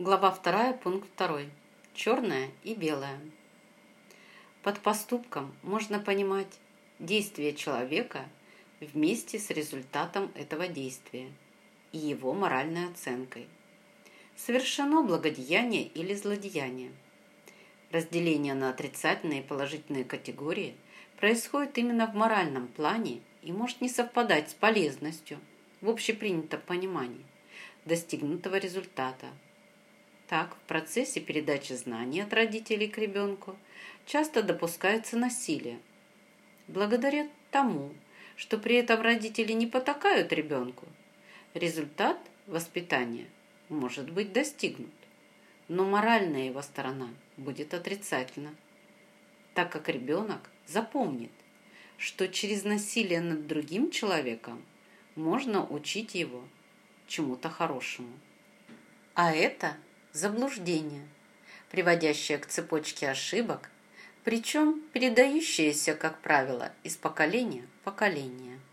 Глава 2, пункт 2. Черное и белое. Под поступком можно понимать действие человека вместе с результатом этого действия и его моральной оценкой. Совершено благодеяние или злодеяние. Разделение на отрицательные и положительные категории происходит именно в моральном плане и может не совпадать с полезностью в общепринятом понимании достигнутого результата. Так, в процессе передачи знаний от родителей к ребенку часто допускается насилие. Благодаря тому, что при этом родители не потакают ребенку, результат воспитания может быть достигнут, но моральная его сторона будет отрицательна, так как ребенок запомнит, что через насилие над другим человеком можно учить его чему-то хорошему. А это заблуждение, приводящее к цепочке ошибок, причем передающееся, как правило, из поколения в поколение.